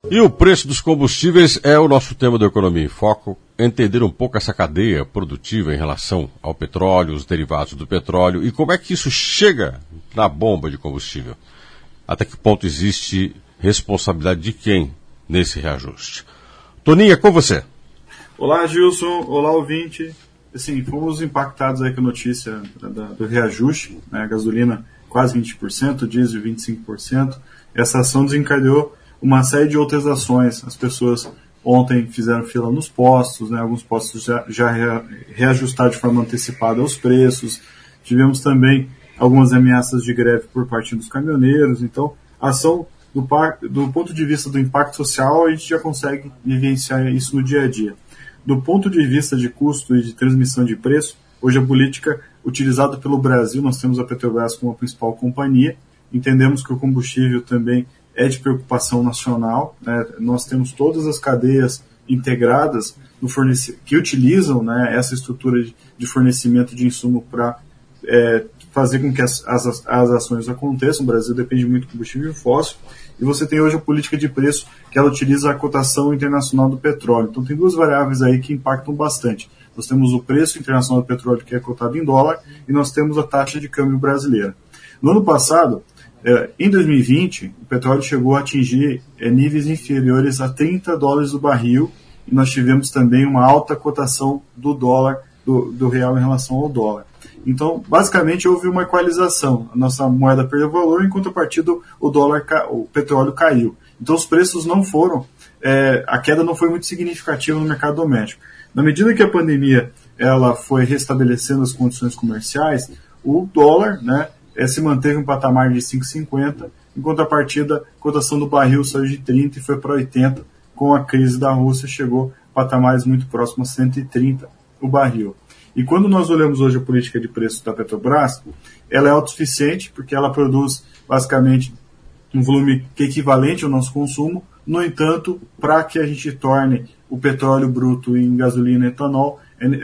E o preço dos combustíveis é o nosso tema da Economia em Foco. Entender um pouco essa cadeia produtiva em relação ao petróleo, os derivados do petróleo e como é que isso chega na bomba de combustível. Até que ponto existe responsabilidade de quem nesse reajuste. Toninho, é com você. Olá, Gilson. Olá, ouvinte. Assim, fomos impactados aí com a notícia do reajuste, né? A gasolina quase 20%, diesel 25%. Essa ação desencadeou uma série de outras ações. As pessoas ontem fizeram fila nos postos, né? Alguns postos já reajustaram de forma antecipada os preços. Tivemos também algumas ameaças de greve por parte dos caminhoneiros. Então, a ação, do ponto de vista do impacto social, a gente já consegue vivenciar isso no dia a dia. Do ponto de vista de custo e de transmissão de preço, hoje a política utilizada pelo Brasil, nós temos a Petrobras como a principal companhia, entendemos que o combustível também é de preocupação nacional, né? Nós temos todas as cadeias integradas que utilizam, né, essa estrutura de fornecimento de insumo para fazer com que as ações aconteçam. O Brasil depende muito do combustível fóssil, e você tem hoje a política de preço que ela utiliza a cotação internacional do petróleo. Então tem duas variáveis aí que impactam bastante. Nós temos o preço internacional do petróleo, que é cotado em dólar, e nós temos a taxa de câmbio brasileira. No ano passado, em 2020, o petróleo chegou a atingir níveis inferiores a $30 o barril, e nós tivemos também uma alta cotação do dólar, do real em relação ao dólar. Então, basicamente, houve uma equalização. A nossa moeda perdeu valor, em contrapartida, o petróleo caiu. Então, os preços não foram, a queda não foi muito significativa no mercado doméstico. Na medida que a pandemia ela foi restabelecendo as condições comerciais, o dólar, né, se manteve um patamar de 5,50, em contrapartida, a cotação do barril saiu de 30 e foi para 80, com a crise da Rússia, chegou a patamares muito próximos a 130 o barril. E quando nós olhamos hoje a política de preço da Petrobras, ela é autossuficiente, porque ela produz basicamente um volume que é equivalente ao nosso consumo. No entanto, para que a gente torne o petróleo bruto em gasolina e etanol,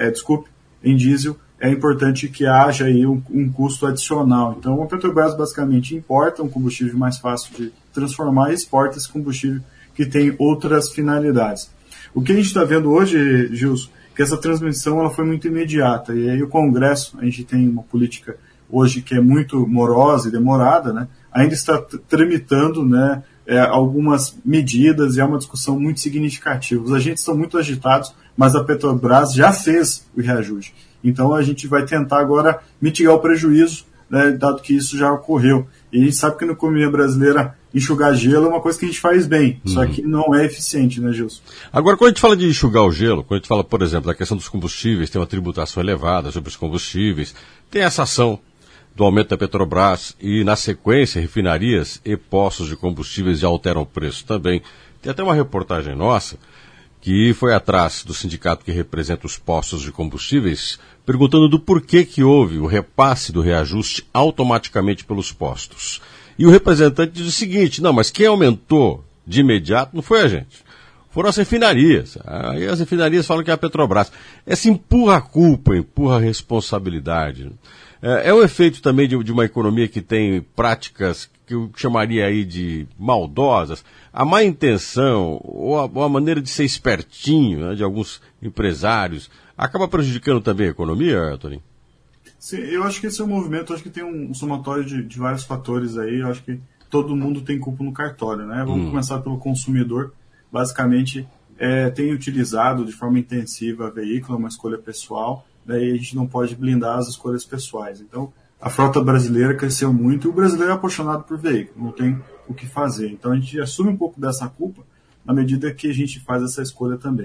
em diesel, é importante que haja aí um custo adicional. Então, a Petrobras basicamente importa um combustível mais fácil de transformar e exporta esse combustível que tem outras finalidades. O que a gente está vendo hoje, Gilson, que essa transmissão ela foi muito imediata. E aí o Congresso, a gente tem uma política hoje que é muito morosa e demorada, né? Ainda está tramitando, né, algumas medidas, e é uma discussão muito significativa. Os agentes estão muito agitados, mas a Petrobras já fez o reajuste. Então a gente vai tentar agora mitigar o prejuízo, né, dado que isso já ocorreu. E a gente sabe que na economia brasileira enxugar gelo é uma coisa que a gente faz bem, só que não é eficiente, né, Gilson? Agora, quando a gente fala de enxugar o gelo, quando a gente fala, por exemplo, da questão dos combustíveis, tem uma tributação elevada sobre os combustíveis, tem essa ação do aumento da Petrobras e, na sequência, refinarias e postos de combustíveis já alteram o preço também. Tem até uma reportagem nossa que foi atrás do sindicato que representa os postos de combustíveis, perguntando do porquê que houve o repasse do reajuste automaticamente pelos postos. E o representante diz o seguinte: não, mas quem aumentou de imediato não foi a gente, foram as refinarias. Aí as refinarias falam que é a Petrobras. Essa empurra a culpa, empurra a responsabilidade. É um efeito também de uma economia que tem práticas que eu chamaria aí de maldosas. A má intenção ou a maneira de ser espertinho, né, de alguns empresários acaba prejudicando também a economia, Toninho? Sim, eu acho que esse é um movimento, acho que tem um somatório de vários fatores aí. Eu acho que todo mundo tem culpa no cartório, né? Vamos começar pelo consumidor. Basicamente, tem utilizado de forma intensiva veículo, é uma escolha pessoal, daí a gente não pode blindar as escolhas pessoais. Então, a frota brasileira cresceu muito e o brasileiro é apaixonado por veículo, não tem o que fazer. Então, a gente assume um pouco dessa culpa na medida que a gente faz essa escolha também.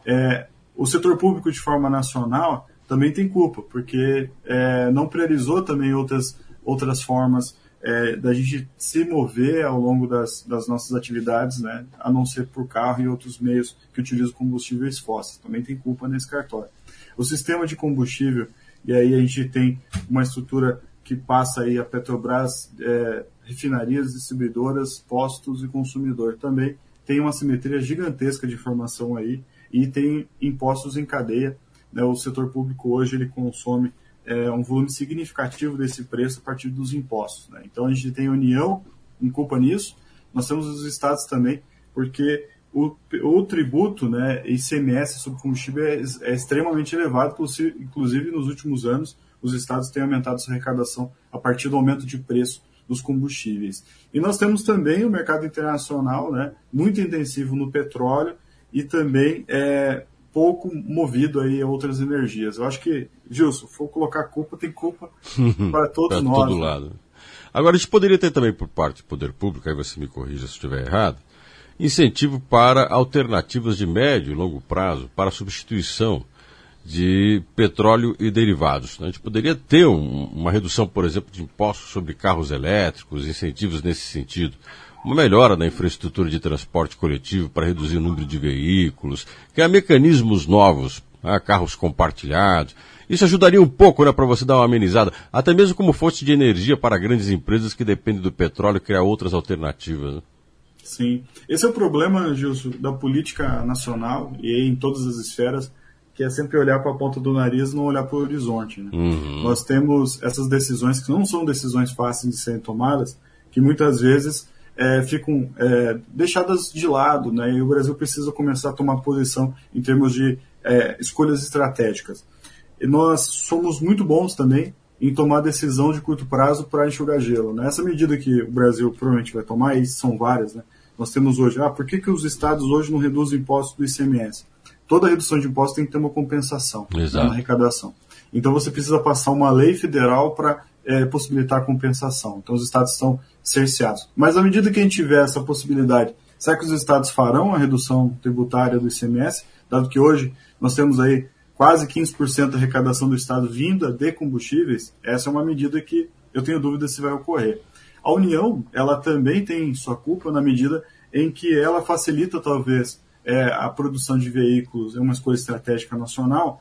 O setor público, de forma nacional, também tem culpa, porque não priorizou também outras formas da gente se mover ao longo das nossas atividades, né, a não ser por carro e outros meios que utilizam combustíveis fósseis. Também tem culpa nesse cartório. O sistema de combustível, e aí a gente tem uma estrutura que passa aí a Petrobras, refinarias, distribuidoras, postos e consumidor também, tem uma simetria gigantesca de informação aí, e tem impostos em cadeia, né? O setor público hoje ele consome um volume significativo desse preço a partir dos impostos, né? Então a gente tem a União em culpa nisso, nós temos os estados também. porque o tributo, né, ICMS sobre combustível é extremamente elevado, inclusive nos últimos anos os estados têm aumentado sua arrecadação a partir do aumento de preço dos combustíveis. E nós temos também o mercado internacional, né, muito intensivo no petróleo e também pouco movido aí a outras energias. Eu acho que, Gilson, se for colocar culpa, tem culpa para todos nós. Para todo lado. Agora, a gente poderia ter também, por parte do poder público, aí você me corrija se estiver errado, incentivo para alternativas de médio e longo prazo para a substituição de petróleo e derivados. A gente poderia ter uma redução, por exemplo, de impostos sobre carros elétricos, incentivos nesse sentido, uma melhora na infraestrutura de transporte coletivo para reduzir o número de veículos, criar mecanismos novos, carros compartilhados. Isso ajudaria um pouco, né, para você dar uma amenizada, até mesmo como fonte de energia para grandes empresas que dependem do petróleo, criar outras alternativas, né? Sim. Esse é o problema, Gilson, da política nacional e em todas as esferas, que é sempre olhar para a ponta do nariz e não olhar para o horizonte, né? Nós temos essas decisões que não são decisões fáceis de serem tomadas, que muitas vezes ficam deixadas de lado, né? E o Brasil precisa começar a tomar posição em termos de escolhas estratégicas. E nós somos muito bons também em tomar decisão de curto prazo para enxugar gelo, né? Essa medida que o Brasil provavelmente vai tomar, e são várias, né? Nós temos hoje, por que os estados hoje não reduzem o imposto do ICMS? Toda redução de imposto tem que ter uma compensação, né, na arrecadação. Então você precisa passar uma lei federal para possibilitar a compensação. Então os estados estão cerceados. Mas à medida que a gente tiver essa possibilidade, será que os estados farão a redução tributária do ICMS? Dado que hoje nós temos aí quase 15% da arrecadação do estado vinda de combustíveis, essa é uma medida que eu tenho dúvida se vai ocorrer. A União, ela também tem sua culpa na medida em que ela facilita talvez a produção de veículos, é uma escolha estratégica nacional,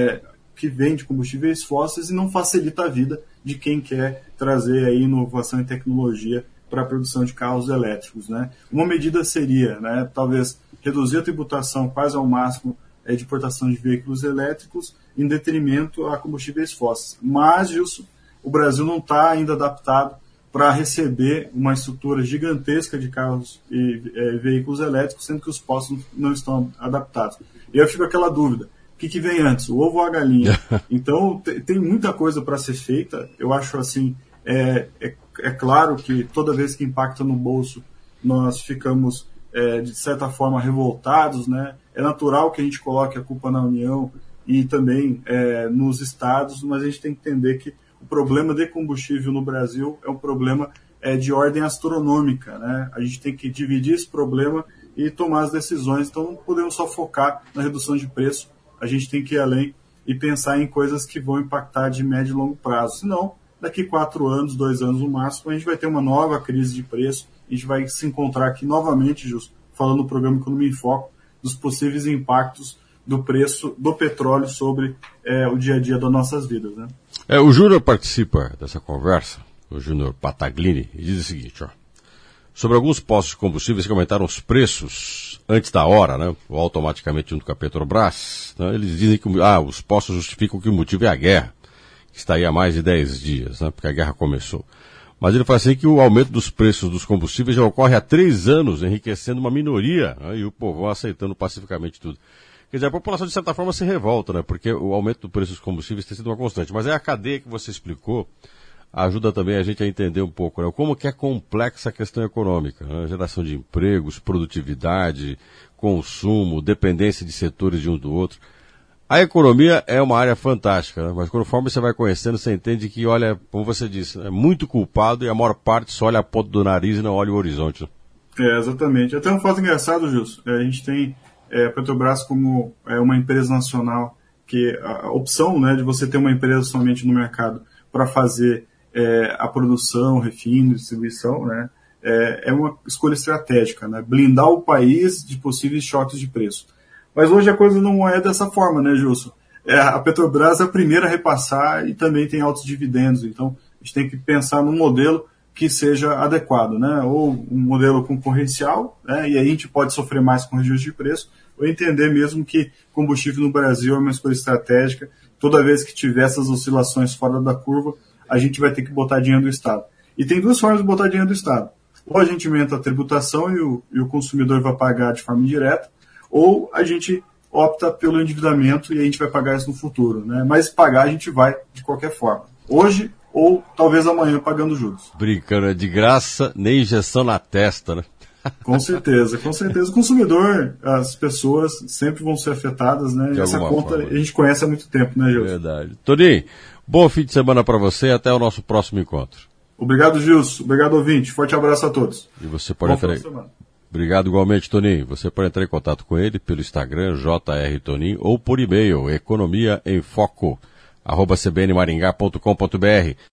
que vem de combustíveis fósseis e não facilita a vida de quem quer trazer aí inovação e tecnologia para a produção de carros elétricos, né? Uma medida seria, né, talvez reduzir a tributação quase ao máximo de importação de veículos elétricos em detrimento a combustíveis fósseis. Mas, Gilson, o Brasil não está ainda adaptado para receber uma estrutura gigantesca de carros e veículos elétricos, sendo que os postos não estão adaptados. E eu fico aquela dúvida, o que vem antes, o ovo ou a galinha? Então, tem muita coisa para ser feita. Eu acho assim, é claro que toda vez que impacta no bolso, nós ficamos, de certa forma, revoltados, né? É natural que a gente coloque a culpa na União e também nos estados, mas a gente tem que entender que o problema de combustível no Brasil é um problema de ordem astronômica, né? A gente tem que dividir esse problema e tomar as decisões. Então não podemos só focar na redução de preço, a gente tem que ir além e pensar em coisas que vão impactar de médio e longo prazo. Senão, daqui 4 anos, 2 anos no máximo, a gente vai ter uma nova crise de preço, a gente vai se encontrar aqui novamente, Justo, falando no programa Economia em Foco, dos possíveis impactos do preço do petróleo sobre o dia a dia das nossas vidas, né? O Júnior participa dessa conversa, o Júnior Pataglini, e diz o seguinte, sobre alguns postos de combustíveis que aumentaram os preços antes da hora, né, ou automaticamente junto com a Petrobras, né, eles dizem que os postos justificam que o motivo é a guerra, que está aí há mais de 10 dias, né, porque a guerra começou. Mas ele fala assim que o aumento dos preços dos combustíveis já ocorre há 3 anos, enriquecendo uma minoria, né, e o povão aceitando pacificamente tudo. Quer dizer, a população, de certa forma, se revolta, né? Porque o aumento do preço dos combustíveis tem sido uma constante. Mas a cadeia que você explicou ajuda também a gente a entender um pouco, né? Como que é complexa a questão econômica, né? Geração de empregos, produtividade, consumo, dependência de setores de um do outro. A economia é uma área fantástica, né? Mas conforme você vai conhecendo, você entende que, olha, como você disse, é muito culpado e a maior parte só olha a ponta do nariz e não olha o horizonte, né? Exatamente. Até um fato engraçado, Gilson. A gente tem a Petrobras como uma empresa nacional, que a opção, né, de você ter uma empresa somente no mercado para fazer a produção, refino, distribuição, né, é uma escolha estratégica, né, blindar o país de possíveis choques de preço. Mas hoje a coisa não é dessa forma, né, Gilson? A Petrobras é a primeira a repassar e também tem altos dividendos, então a gente tem que pensar num modelo que seja adequado, né? Ou um modelo concorrencial, né? E aí a gente pode sofrer mais com reajuste de preço, ou entender mesmo que combustível no Brasil é uma escolha estratégica. Toda vez que tiver essas oscilações fora da curva, a gente vai ter que botar dinheiro do Estado. E tem 2 formas de botar dinheiro do Estado. ou a gente aumenta a tributação e o consumidor vai pagar de forma indireta, ou a gente opta pelo endividamento e a gente vai pagar isso no futuro, né? Mas pagar a gente vai de qualquer forma. Hoje ou talvez amanhã pagando juros. Brincando, é de graça, nem injeção na testa, né? Com certeza, com certeza. O consumidor, as pessoas sempre vão ser afetadas, né? Essa conta forma. A gente conhece há muito tempo, né, Gilson? Verdade. Toninho, bom fim de semana para você e até o nosso próximo encontro. Obrigado, Gilson. Obrigado, ouvinte. Forte abraço a todos. E você pode entrar. Obrigado igualmente, Toninho. Você pode entrar em contato com ele pelo Instagram, JR Toninho, ou por e-mail, economiaemfoco@cbnmaringá.com.br.